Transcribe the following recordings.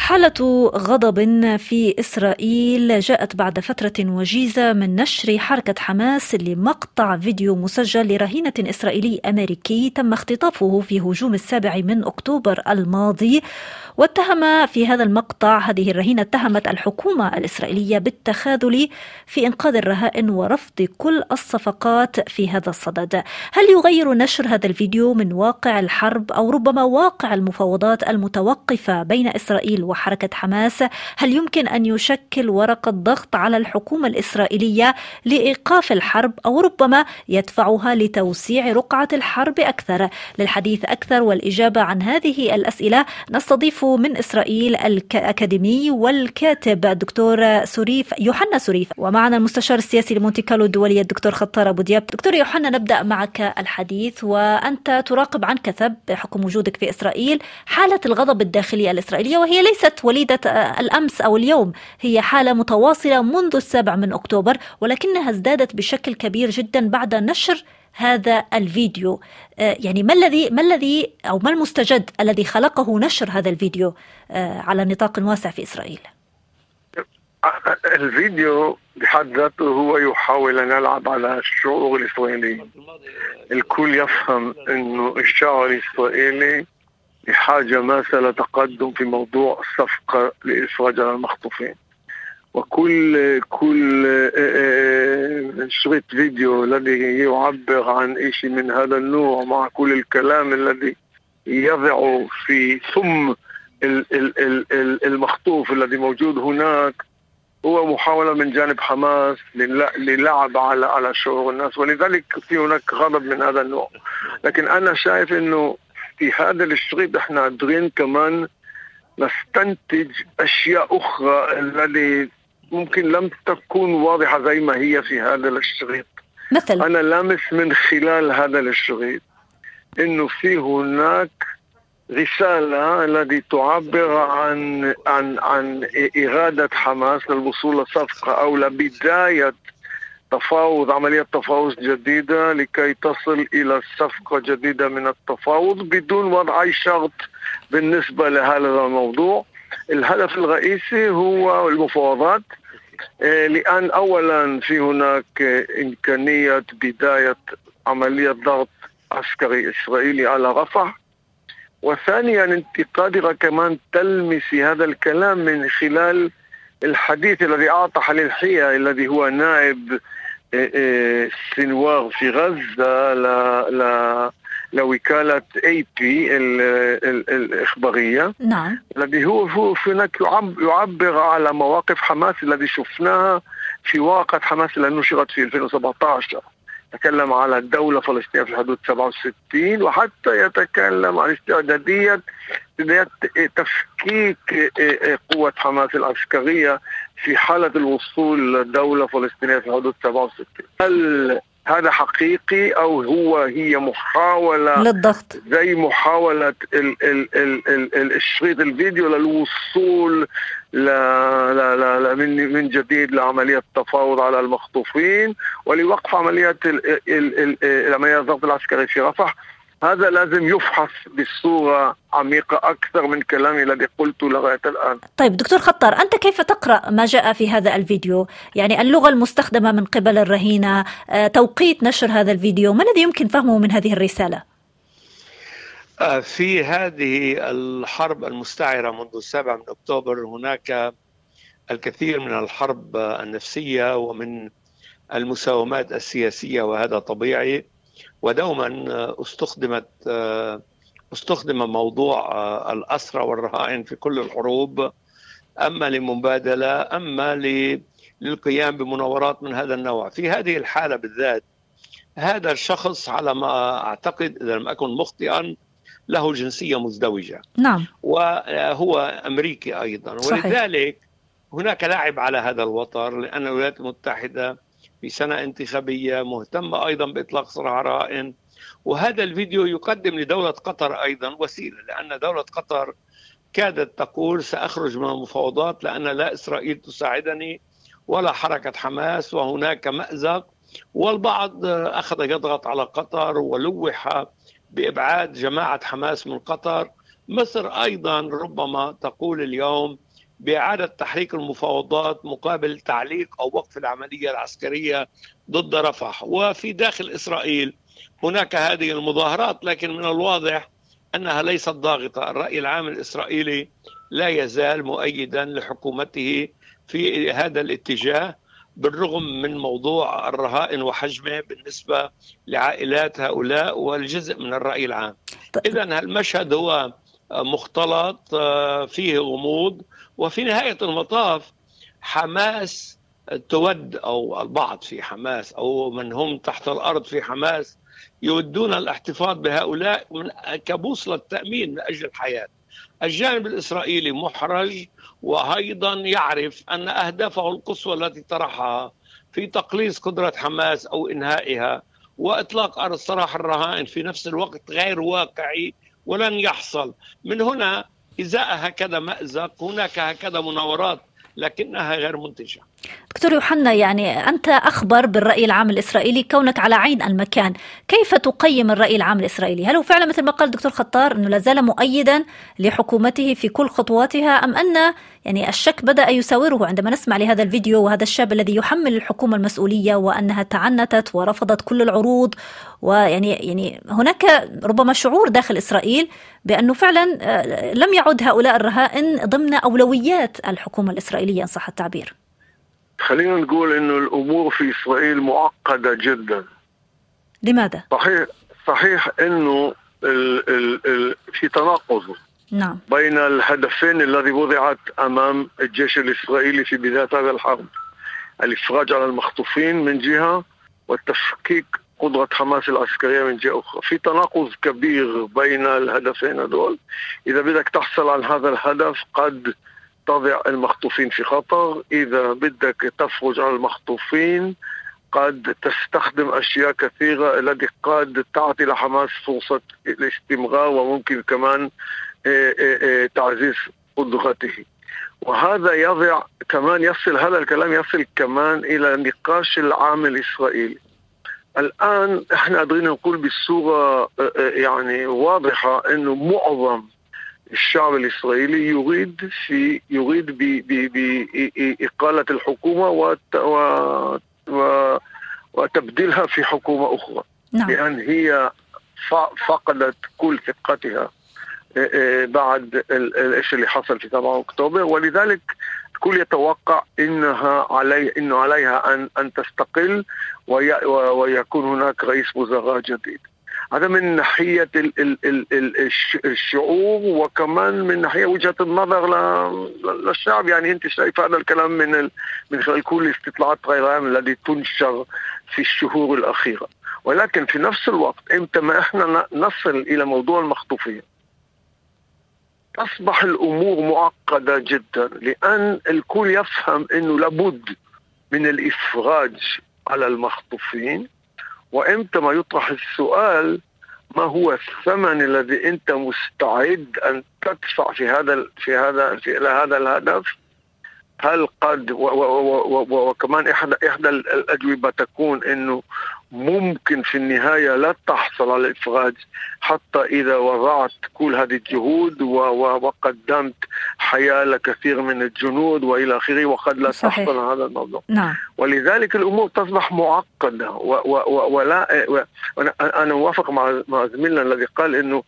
حالة غضب في إسرائيل جاءت بعد فترة وجيزة من نشر حركة حماس لمقطع فيديو مسجل لرهينة إسرائيلي أمريكي تم اختطافه في هجوم 7 أكتوبر الماضي. واتهم في هذا المقطع هذه الرهينة اتهمت الحكومة الإسرائيلية بالتخاذل في إنقاذ الرهائن ورفض كل الصفقات في هذا الصدد. هل يغير نشر هذا الفيديو من واقع الحرب أو ربما واقع المفاوضات المتوقفة بين إسرائيل وحركة حماس؟ هل يمكن أن يشكل ورقة ضغط على الحكومة الإسرائيلية لإيقاف الحرب أو ربما يدفعها لتوسيع رقعة الحرب أكثر؟ للحديث أكثر والإجابة عن هذه الأسئلة نستضيف من إسرائيل الأكاديمي والكاتب الدكتور يوحنا سوريف، ومعنا المستشار السياسي لمونتي كارلو الدولية الدكتور خطار أبو دياب. دكتور يوحنا، نبدأ معك الحديث، وأنت تراقب عن كثب بحكم وجودك في إسرائيل حالة الغضب الداخلي الإسرائيلية، وهي ليست وليدة الأمس أو اليوم، هي حالة متواصلة منذ 7 أكتوبر، ولكنها ازدادت بشكل كبير جدا بعد نشر هذا الفيديو. يعني ما الذي أو ما المستجد الذي خلقه نشر هذا الفيديو على نطاق واسع في إسرائيل؟ الفيديو بحد ذاته هو يحاول أن يلعب على الشعور الإسرائيلي. الكل يفهم أنه الشعب الإسرائيلي بحاجة ماسة لتقدم في موضوع الصفقة لإفراج المخطوفين، وكل شريط فيديو الذي يعبر عن شيء من هذا النوع مع كل الكلام الذي يضع في ثم المخطوف الذي موجود هناك هو محاولة من جانب حماس للعب على شعور الناس، ولذلك في هناك غضب من هذا النوع. لكن أنا شايف أنه في هذا الشريط احنا قادرين كمان نستنتج أشياء أخرى التي ممكن لم تكون واضحة زي ما هي في هذا الشريط. مثل أنا لامس من خلال هذا الشريط إنه في هناك رسالة التي تعبر عن إرادة حماس للوصول لصفقة أو لبداية عملية تفاوض جديدة لكي تصل إلى صفقة جديدة من التفاوض بدون وضع أي شرط بالنسبة لهذا الموضوع. الهدف الرئيسي هو المفاوضات، لأن أولا في هناك إمكانية بداية عملية ضغط عسكري إسرائيلي على رفح، وثانيا انت قادرة كمان تلمسي هذا الكلام من خلال الحديث الذي أعطى حليل حية الذي هو نائب سنوار في غزة لوكالة AP الإخبارية. نعم. الذي هو هناك يعبر على مواقف حماس الذي شفناها في واقعة حماس اللي نشرت في 2017. يتكلم على الدولة فلسطينية في حدود 67، وحتى يتكلم عن استعدادية تفكيك قوة حماس العسكرية في حالة الوصول لدولة فلسطينية في حدود 67. هل هذا حقيقي أو هي محاولة للضغط زي محاولة الشريط الفيديو للوصول من جديد لعملية تفاوض على المخطوفين ولوقف عملية الضغط العسكري في رفح؟ هذا لازم يفحص بصورة عميقة أكثر من كلامي الذي قلته لغاية الآن. طيب دكتور خطار، أنت كيف تقرأ ما جاء في هذا الفيديو؟ يعني اللغة المستخدمة من قبل الرهينة، توقيت نشر هذا الفيديو، ما الذي يمكن فهمه من هذه الرسالة؟ في هذه الحرب المستعرة منذ 7 أكتوبر هناك الكثير من الحرب النفسية ومن المساومات السياسية، وهذا طبيعي. ودوما استخدم موضوع الأسرى والرهائن في كل الحروب، أما لمبادلة أما للقيام بمناورات من هذا النوع. في هذه الحالة بالذات هذا الشخص على ما أعتقد إذا لم أكن مخطئا له جنسية مزدوجة. نعم. وهو أمريكي أيضا. صحيح. ولذلك هناك لاعب على هذا الوتر، لأن الولايات المتحدة في سنة انتخابية مهتمة أيضا بإطلاق سراح رهائن، وهذا الفيديو يقدم لدولة قطر أيضا وسيلة، لأن دولة قطر كادت تقول سأخرج من المفاوضات لأن لا إسرائيل تساعدني ولا حركة حماس وهناك مأزق. والبعض أخذ يضغط على قطر ولوح بإبعاد جماعة حماس من قطر، مصر أيضا ربما تقول اليوم بإعادة تحريك المفاوضات مقابل تعليق أو وقف العملية العسكرية ضد رفح. وفي داخل إسرائيل هناك هذه المظاهرات، لكن من الواضح أنها ليست ضاغطة. الرأي العام الإسرائيلي لا يزال مؤيدا لحكومته في هذا الاتجاه بالرغم من موضوع الرهائن وحجمه بالنسبة لعائلات هؤلاء والجزء من الرأي العام. إذن المشهد هو مختلط فيه غموض، وفي نهاية المطاف حماس تود، أو البعض في حماس أو من هم تحت الأرض في حماس يودون الاحتفاظ بهؤلاء كبوصلة تأمين من أجل الحياة. الجانب الإسرائيلي محرج وأيضا يعرف أن أهدافه القصوى التي طرحها في تقليص قدرة حماس أو إنهائها وإطلاق سراح الرهائن في نفس الوقت غير واقعي ولن يحصل. من هنا إذا هكذا مأزق هناك هكذا مناورات لكنها غير منتجة. دكتور يوحنا، يعني أنت أخبر بالرأي العام الإسرائيلي كونك على عين المكان، كيف تقيم الرأي العام الإسرائيلي؟ هل هو فعلا مثل ما قال الدكتور خطار أنه لازال مؤيدا لحكومته في كل خطواتها، أم أن يعني الشك بدأ يساوره عندما نسمع لهذا الفيديو وهذا الشاب الذي يحمل الحكومة المسؤولية وأنها تعنتت ورفضت كل العروض، ويعني هناك ربما شعور داخل إسرائيل بأنه فعلا لم يعد هؤلاء الرهائن ضمن أولويات الحكومة الإسرائيلية إن صح التعبير؟ خلينا نقول إنه الأمور في إسرائيل معقدة جدا. لماذا؟ صحيح إنه في تناقض نعم. بين الهدفين الذي وضعت أمام الجيش الإسرائيلي في بداية هذا الحرب، الإفراج على المخطوفين من جهة والتفكيك قدرة حماس العسكرية من جهة أخرى. في تناقض كبير بين الهدفين هذول. إذا بدك تحصل على هذا الهدف قد تضع المخطوفين في خطر، إذا بدك تفرج على المخطوفين قد تستخدم أشياء كثيرة التي قد تعطي لحماس فرصة الاستمرار وممكن كمان تعزيز قدرته. وهذا يضع كمان هذا الكلام يصل كمان إلى نقاش العام الإسرائيلي. الآن احنا قادرين نقول بصورة يعني واضحة إنه معظم الشعب الإسرائيلي يريد بإقالة الحكومة وتبديلها في حكومة أخرى. نعم. لأن هي فقدت كل ثقتها بعد الشيء اللي حصل في 7 أكتوبر، ولذلك الكل يتوقع إنه عليها أن تستقل ويكون هناك رئيس وزراء جديد. هذا من ناحية الشعور، وكمان من ناحية وجهة النظر للشعب. يعني أنت شايف هذا الكلام من خلال كل استطلاعات رأي العام التي تنشر في الشهور الأخيرة. ولكن في نفس الوقت إمتى ما إحنا نصل إلى موضوع المخطوفين تصبح الأمور معقدة جدا، لأن الكل يفهم أنه لابد من الإفراج على المخطوفين. وإمتى ما يطرح السؤال ما هو الثمن الذي أنت مستعد أن تدفع في هذا الهدف؟ هل قد وكمان إحدى الأجوبة تكون إنه ممكن في النهاية لا تحصل على الإفراج حتى إذا وضعت كل هذه الجهود وقدمت حياة لكثير من الجنود وإلى آخره، وقد لا تحصل على هذا الموضوع. نعم. ولذلك الأمور تصبح معقدة. ولا أنا موافق مع زميلنا الذي قال إنه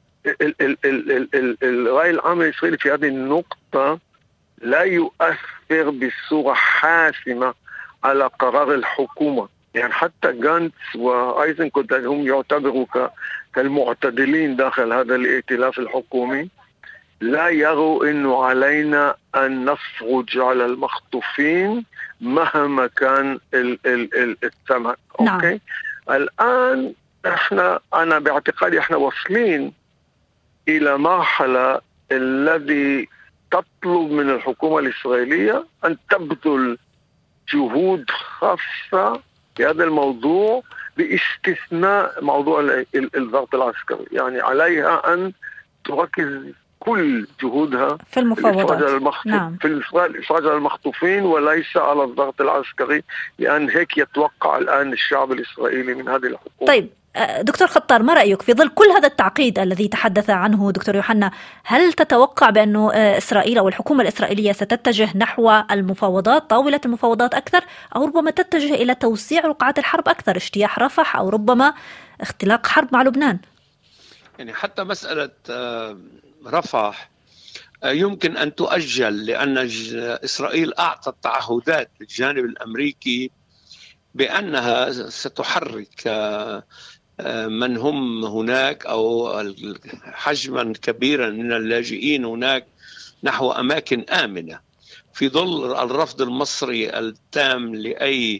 الرأي العام الإسرائيلي في هذه النقطة لا يؤثر بصورة حاسمة على قرار الحكومة. يعني حتى جانتس وأيزنكوت هم يعتبروا كالمعتدلين داخل هذا الائتلاف الحكومي، لا يروا إنه علينا أن نفرج على المخطوفين مهما كان الثمن. نعم. أوكي. الآن أنا باعتقادي إحنا واصلين إلى مرحلة الذي تطلب من الحكومة الإسرائيلية أن تبذل جهود خاصة في هذا الموضوع باستثناء موضوع الضغط العسكري. يعني عليها أن تركز كل جهودها في المفاوضات. نعم. في الإفراج على المخطوفين وليس على الضغط العسكري، لأن هيك يتوقع الآن الشعب الإسرائيلي من هذه الحكومة. طيب دكتور خطار، ما رأيك في ظل كل هذا التعقيد الذي تحدث عنه دكتور يوحنا؟ هل تتوقع بأن إسرائيل أو الحكومة الإسرائيلية ستتجه نحو المفاوضات، طاولة المفاوضات أكثر، أو ربما تتجه إلى توسيع رقعات الحرب أكثر، اجتياح رفح، أو ربما اختلاق حرب مع لبنان؟ يعني حتى مسألة رفح يمكن أن تؤجل، لأن إسرائيل أعطت تعهدات للجانب الأمريكي بأنها ستحرك من هم هناك أو حجما كبيرا من اللاجئين هناك نحو أماكن آمنة، في ظل الرفض المصري التام لأي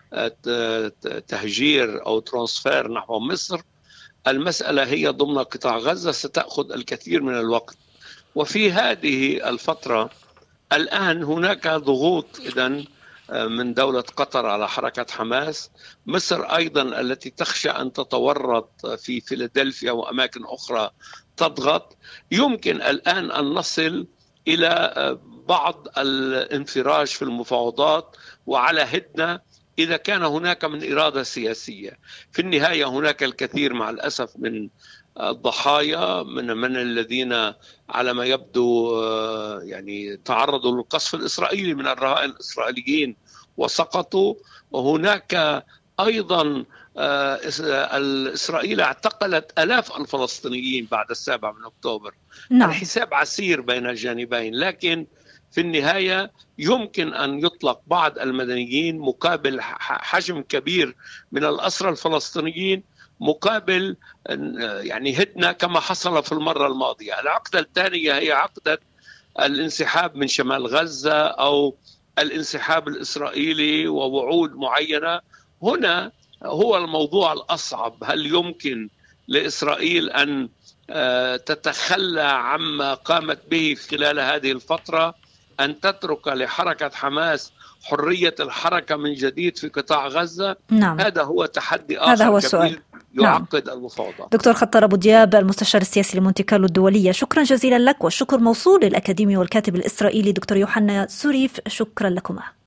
تهجير أو ترانسفير نحو مصر. المسألة هي ضمن قطاع غزة ستأخذ الكثير من الوقت، وفي هذه الفترة الآن هناك ضغوط إذن من دولة قطر على حركة حماس. مصر أيضا التي تخشى أن تتورط في فيلادلفيا وأماكن أخرى تضغط. يمكن الآن أن نصل إلى بعض الانفراج في المفاوضات وعلى هدنة إذا كان هناك من إرادة سياسية. في النهاية هناك الكثير مع الأسف من الضحايا من الذين على ما يبدو يعني تعرضوا للقصف الإسرائيلي من الرهائن الإسرائيليين وسقطوا، وهناك أيضا إسرائيل اعتقلت آلاف الفلسطينيين بعد 7 أكتوبر. نعم. الحساب عسير بين الجانبين، لكن في النهاية يمكن أن يطلق بعض المدنيين مقابل حجم كبير من الأسرى الفلسطينيين، مقابل يعني هدنة كما حصل في المرة الماضية. العقدة الثانية هي عقدة الانسحاب من شمال غزة أو الانسحاب الإسرائيلي ووعود معينة. هنا هو الموضوع الأصعب، هل يمكن لإسرائيل أن تتخلى عما قامت به خلال هذه الفترة، أن تترك لحركة حماس حرية الحركة من جديد في قطاع غزة؟ نعم. هذا هو تحدي آخر، هذا هو كبير السؤال. يعقد المفاوضات. دكتور خطار أبو دياب، المستشار السياسي لمونتي كارلو الدولية، شكرا جزيلا لك، والشكر موصول للأكاديمي والكاتب الإسرائيلي دكتور يوحنا سوريف، شكرا لكما.